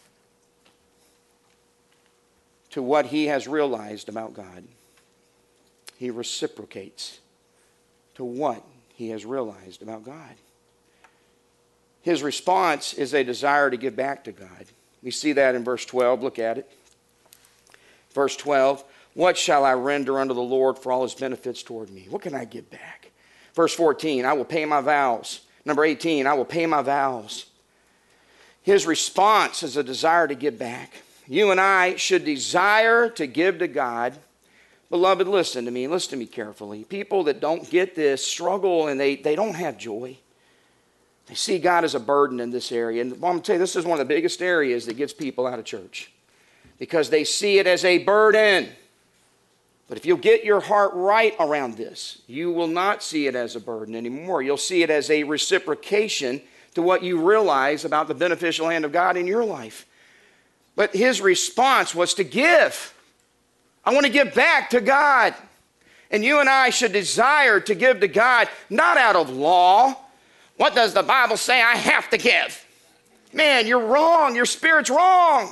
to what he has realized about God. He reciprocates to what he has realized about God. His response is a desire to give back to God. We see that in verse 12. Look at it. Verse 12, what shall I render unto the Lord for all his benefits toward me? What can I give back? Verse 14, I will pay my vows. Number 18, I will pay my vows. His response is a desire to give back. You and I should desire to give to God. Beloved, listen to me. Listen to me carefully. People that don't get this struggle and they don't have joy. They see God as a burden in this area. And I'm going to tell you, this is one of the biggest areas that gets people out of church. Because they see it as a burden. But if you'll get your heart right around this, you will not see it as a burden anymore. You'll see it as a reciprocation to what you realize about the beneficial hand of God in your life. But his response was to give. I want to give back to God. And you and I should desire to give to God, not out of law. What does the Bible say I have to give? Man, you're wrong. Your spirit's wrong.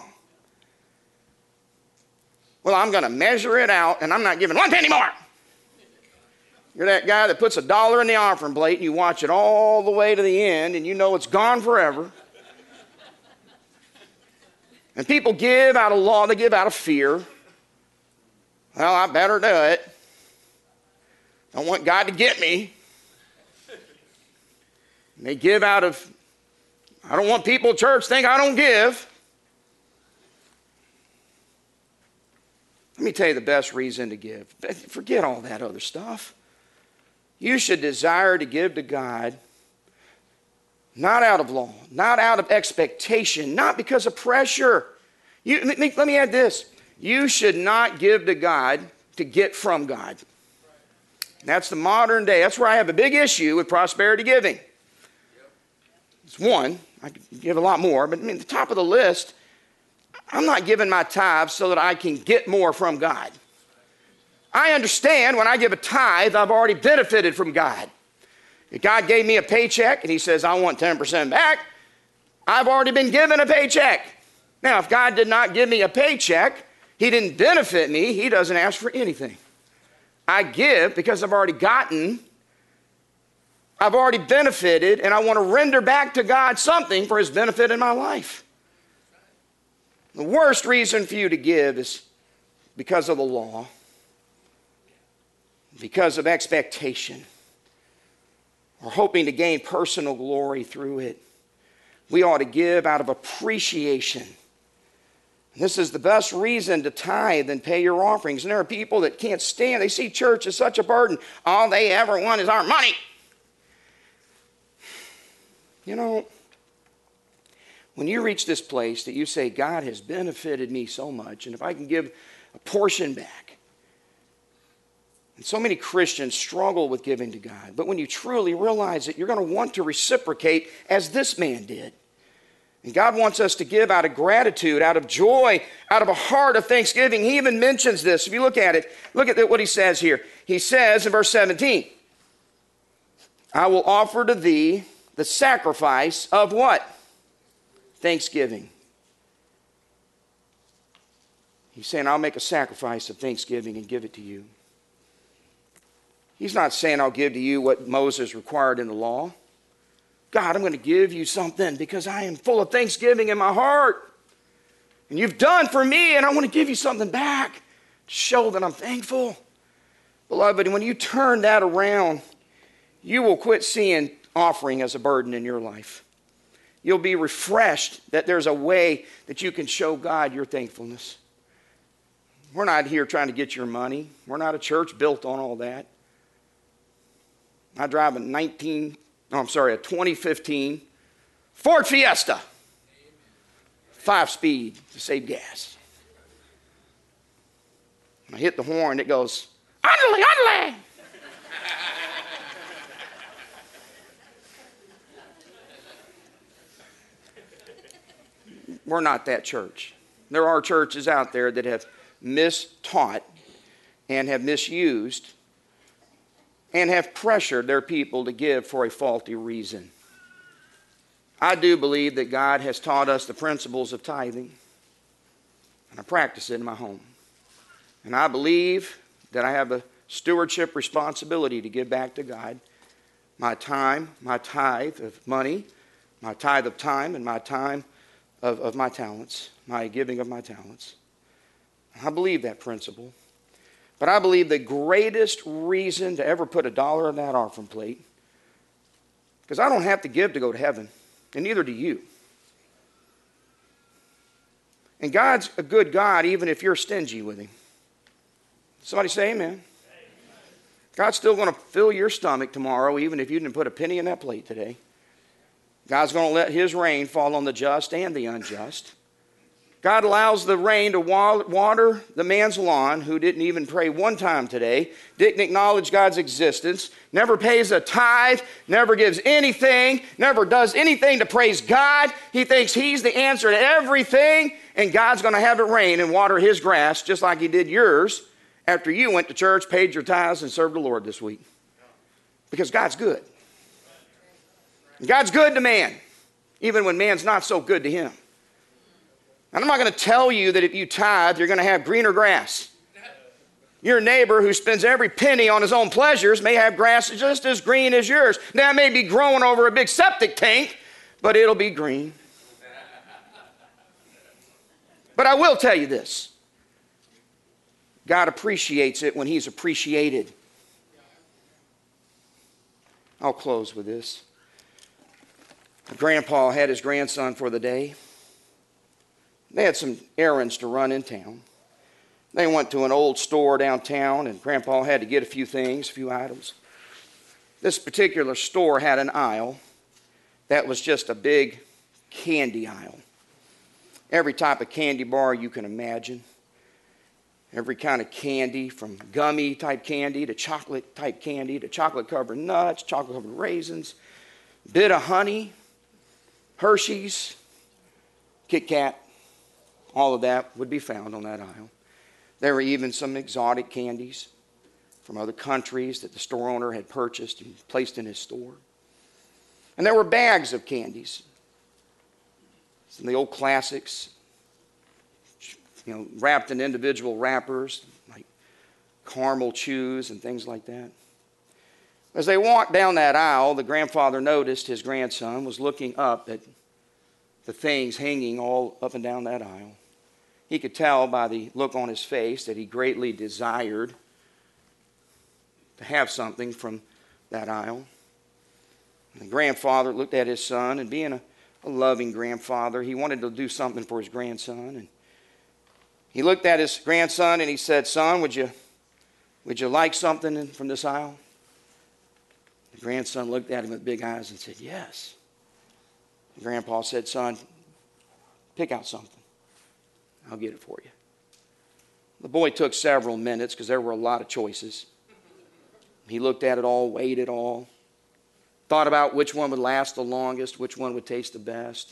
Well, I'm going to measure it out, and I'm not giving 1 penny more. You're that guy that puts $1 in the offering plate, and you watch it all the way to the end, and you know it's gone forever. And people give out of law, they give out of fear. Well, I better do it. I want God to get me. And they give out of, I don't want people at church to think I don't give. Let me tell you the best reason to give. Forget all that other stuff. You should desire to give to God Not out of law, not out of expectation, not because of pressure. Let me add this. You should not give to God to get from God. That's the modern day. That's where I have a big issue with prosperity giving. It's one. I could give a lot more, but the top of the list, I'm not giving my tithes so that I can get more from God. I understand when I give a tithe, I've already benefited from God. If God gave me a paycheck and he says, I want 10% back, I've already been given a paycheck. Now, if God did not give me a paycheck, he didn't benefit me, he doesn't ask for anything. I give because I've already gotten, I've already benefited, and I want to render back to God something for his benefit in my life. The worst reason for you to give is because of the law, because of expectation, or hoping to gain personal glory through it. We ought to give out of appreciation. This is the best reason to tithe and pay your offerings. And there are people that can't stand. They see church as such a burden. All they ever want is our money. You know, when you reach this place that you say, God has benefited me so much, and if I can give a portion back. And so many Christians struggle with giving to God. But when you truly realize it, you're going to want to reciprocate as this man did. And God wants us to give out of gratitude, out of joy, out of a heart of thanksgiving. He even mentions this. If you look at it, look at what he says here. He says in verse 17, I will offer to thee the sacrifice of what? Thanksgiving. He's saying, I'll make a sacrifice of thanksgiving and give it to you. He's not saying I'll give to you what Moses required in the law. God, I'm going to give you something because I am full of thanksgiving in my heart. And you've done for me, and I want to give you something back to show that I'm thankful. Beloved, when you turn that around, you will quit seeing offering as a burden in your life. You'll be refreshed that there's a way that you can show God your thankfulness. We're not here trying to get your money. We're not a church built on all that. I drive a 2015 Ford Fiesta. 5-speed to save gas. When I hit the horn, it goes, "Andale, andale." We're not that church. There are churches out there that have mistaught and have misused and have pressured their people to give for a faulty reason. I do believe that God has taught us the principles of tithing, and I practice it in my home. And I believe that I have a stewardship responsibility to give back to God my time, my tithe of money, my tithe of time, and my time of my talents, my giving of my talents. I believe that principle. But I believe the greatest reason to ever put $1 on that offering plate, because I don't have to give to go to heaven, and neither do you. And God's a good God even if you're stingy with him. Somebody say amen. God's still going to fill your stomach tomorrow even if you didn't put a penny in that plate today. God's going to let his rain fall on the just and the unjust. God allows the rain to water the man's lawn who didn't even pray one time today, didn't acknowledge God's existence, never pays a tithe, never gives anything, never does anything to praise God. He thinks he's the answer to everything, and God's going to have it rain and water his grass just like he did yours after you went to church, paid your tithes, and served the Lord this week. Because God's good. God's good to man, even when man's not so good to him. And I'm not going to tell you that if you tithe, you're going to have greener grass. Your neighbor who spends every penny on his own pleasures may have grass just as green as yours. Now, it may be growing over a big septic tank, but it'll be green. But I will tell you this. God appreciates it when he's appreciated. I'll close with this. Grandpa had his grandson for the day. They had some errands to run in town. They went to an old store downtown, and Grandpa had to get a few things, a few items. This particular store had an aisle that was just a big candy aisle. Every type of candy bar you can imagine. Every kind of candy, from gummy type candy to chocolate type candy to chocolate covered nuts, chocolate covered raisins, bit of honey, Hershey's, Kit Kat, all of that would be found on that aisle. There were even some exotic candies from other countries that the store owner had purchased and placed in his store. And there were bags of candies. Some of the old classics, wrapped in individual wrappers, like caramel chews and things like that. As they walked down that aisle, the grandfather noticed his grandson was looking up at the things hanging all up and down that aisle. He could tell by the look on his face that he greatly desired to have something from that aisle. And the grandfather looked at his son, and being a loving grandfather, he wanted to do something for his grandson. And he looked at his grandson and he said, "Son, would you like something from this aisle?" The grandson looked at him with big eyes and said, "Yes." The grandpa said, "Son, pick out something. I'll get it for you." The boy took several minutes because there were a lot of choices. He looked at it all, weighed it all, thought about which one would last the longest, which one would taste the best.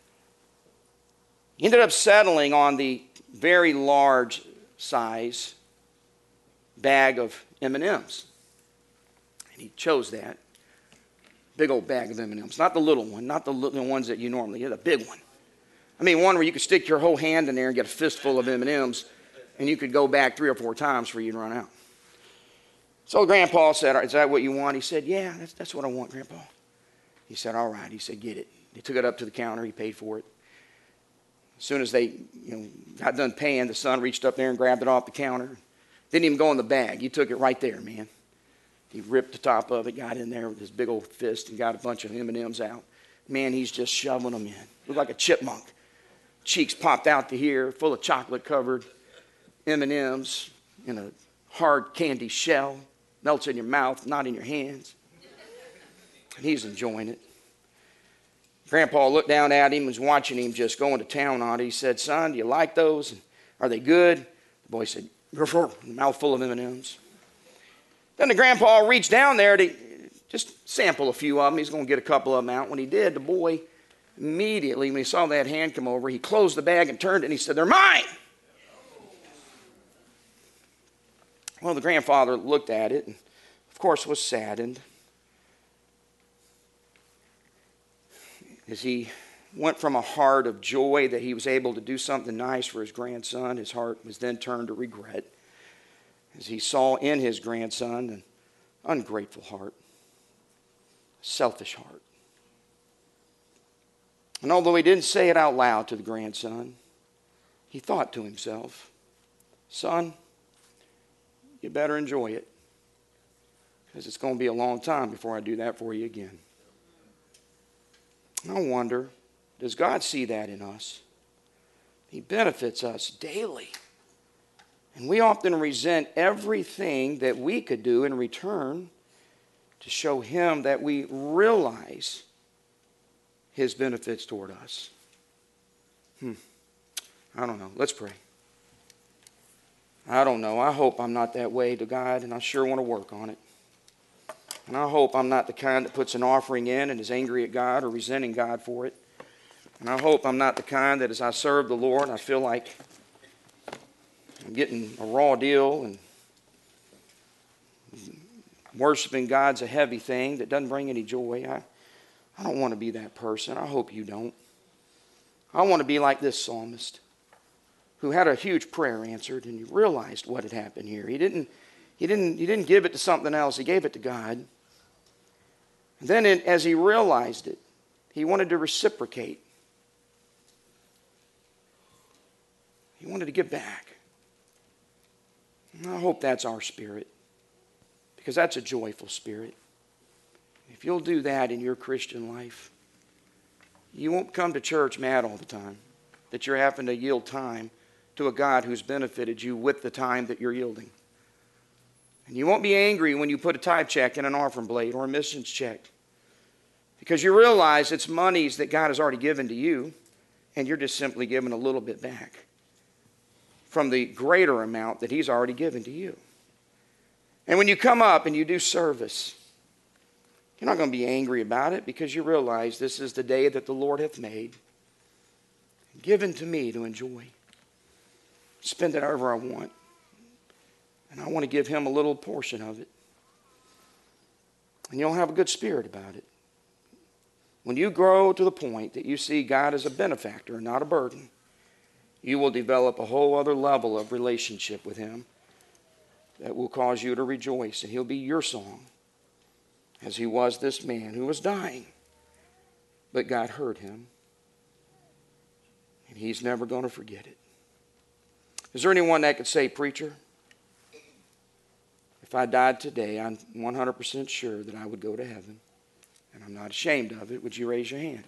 He ended up settling on the very large size bag of M&Ms. And he chose that. Big old bag of M&Ms. Not the little one, not the little ones that you normally get, the big one. I mean, one where you could stick your whole hand in there and get a fistful of M&Ms, and you could go back 3 or 4 times for you to run out. So Grandpa said, "Is that what you want?" He said, "Yeah, that's what I want, Grandpa." He said, "All right." He said, "Get it." He took it up to the counter. He paid for it. As soon as they got done paying, the son reached up there and grabbed it off the counter. Didn't even go in the bag. He took it right there, man. He ripped the top of it, got in there with his big old fist, and got a bunch of M&Ms out. Man, he's just shoving them in. Looked like a chipmunk. Cheeks popped out to here, full of chocolate-covered M&Ms in a hard candy shell. Melts in your mouth, not in your hands. And he's enjoying it. Grandpa looked down at him and was watching him just going to town on it. He said, "Son, do you like those? Are they good?" The boy said, "A mouthful of M&Ms." Then the grandpa reached down there to just sample a few of them. He's going to get a couple of them out. When he did, the boy immediately, when he saw that hand come over, he closed the bag and turned it and he said, "They're mine." Well, the grandfather looked at it and, of course, was saddened. As he went from a heart of joy that he was able to do something nice for his grandson, his heart was then turned to regret as he saw in his grandson an ungrateful heart, a selfish heart. And although he didn't say it out loud to the grandson, he thought to himself, "Son, you better enjoy it, because it's going to be a long time before I do that for you again." I wonder, does God see that in us? He benefits us daily. And we often resent everything that we could do in return to show Him that we realize His benefits toward us. I don't know. Let's pray. I don't know. I hope I'm not that way to God, and I sure want to work on it. And I hope I'm not the kind that puts an offering in and is angry at God or resenting God for it. And I hope I'm not the kind that as I serve the Lord, I feel like I'm getting a raw deal and worshiping God's a heavy thing that doesn't bring any joy. I don't want to be that person. I hope you don't. I want to be like this psalmist who had a huge prayer answered, and he realized what had happened here. He didn't give it to something else. He gave it to God. And then as he realized it, he wanted to reciprocate. He wanted to give back. And I hope that's our spirit, because that's a joyful spirit. If you'll do that in your Christian life, you won't come to church mad all the time that you're having to yield time to a God who's benefited you with the time that you're yielding. And you won't be angry when you put a tithe check in an offering plate or a missions check. Because you realize it's monies that God has already given to you, and you're just simply giving a little bit back from the greater amount that He's already given to you. And when you come up and you do service, you're not going to be angry about it, because you realize this is the day that the Lord hath made, given to me to enjoy. Spend it however I want. And I want to give Him a little portion of it. And you'll have a good spirit about it. When you grow to the point that you see God as a benefactor and not a burden, you will develop a whole other level of relationship with Him that will cause you to rejoice. And He'll be your song, as He was this man who was dying. But God heard him. And He's never going to forget it. Is there anyone that could say, preacher, if I died today, I'm 100% sure that I would go to heaven, and I'm not ashamed of it? Would you raise your hand?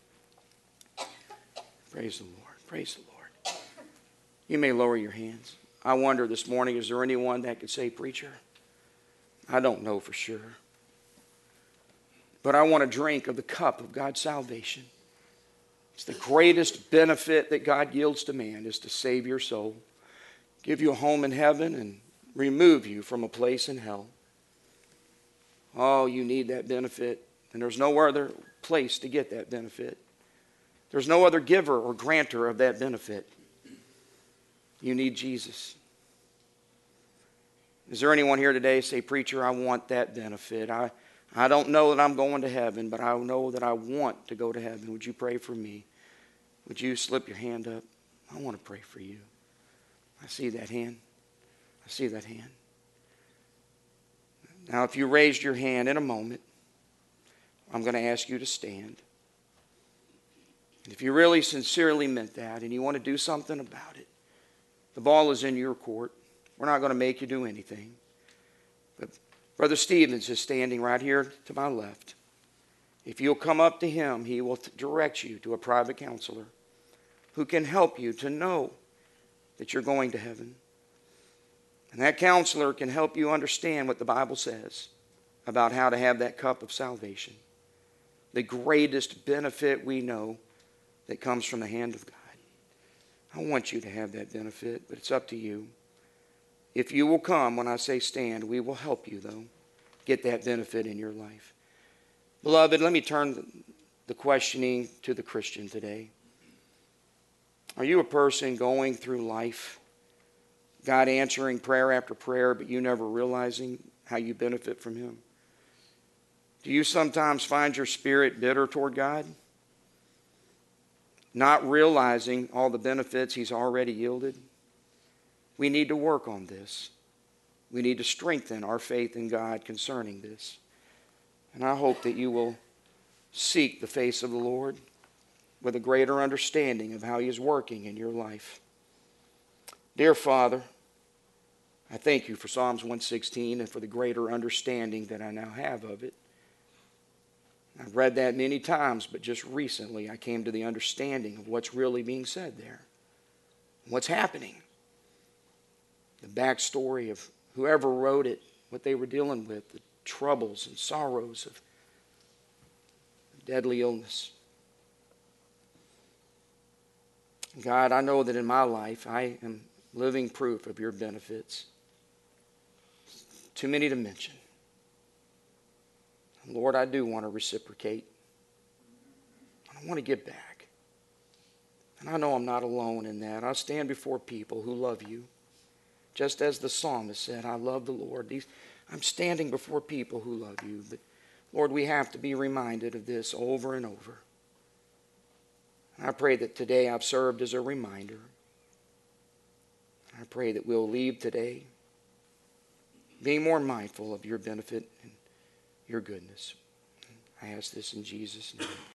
Praise the Lord. Praise the Lord. You may lower your hands. I wonder this morning, is there anyone that could say, preacher, I don't know for sure, but I want to drink of the cup of God's salvation. It's the greatest benefit that God yields to man, is to save your soul, give you a home in heaven, and remove you from a place in hell. Oh, you need that benefit, and there's no other place to get that benefit. There's no other giver or grantor of that benefit. You need Jesus. Is there anyone here today say, preacher, I want that benefit. I don't know that I'm going to heaven, but I know that I want to go to heaven. Would you pray for me? Would you slip your hand up? I want to pray for you. I see that hand. I see that hand. Now, if you raised your hand, in a moment, I'm going to ask you to stand. And if you really sincerely meant that and you want to do something about it, the ball is in your court. We're not going to make you do anything. But Brother Stevens is standing right here to my left. If you'll come up to him, he will direct you to a private counselor who can help you to know that you're going to heaven. And that counselor can help you understand what the Bible says about how to have that cup of salvation. The greatest benefit we know that comes from the hand of God. I want you to have that benefit, but it's up to you. If you will come when I say stand, we will help you, though, get that benefit in your life. Beloved, let me turn the questioning to the Christian today. Are you a person going through life, God answering prayer after prayer, but you never realizing how you benefit from Him? Do you sometimes find your spirit bitter toward God, not realizing all the benefits He's already yielded? We need to work on this. We need to strengthen our faith in God concerning this. And I hope that you will seek the face of the Lord with a greater understanding of how He is working in your life. Dear Father, I thank You for Psalms 116 and for the greater understanding that I now have of it. I've read that many times, but just recently I came to the understanding of what's really being said there. What's happening. The backstory of whoever wrote it, what they were dealing with, the troubles and sorrows of deadly illness. God, I know that in my life I am living proof of Your benefits. Too many to mention. Lord, I do want to reciprocate. I want to give back. And I know I'm not alone in that. I stand before people who love You. Just as the psalmist said, I love the Lord. I'm standing before people who love You. But Lord, we have to be reminded of this over and over. And I pray that today I've served as a reminder. I pray that we'll leave today being more mindful of Your benefit and Your goodness. I ask this in Jesus' name.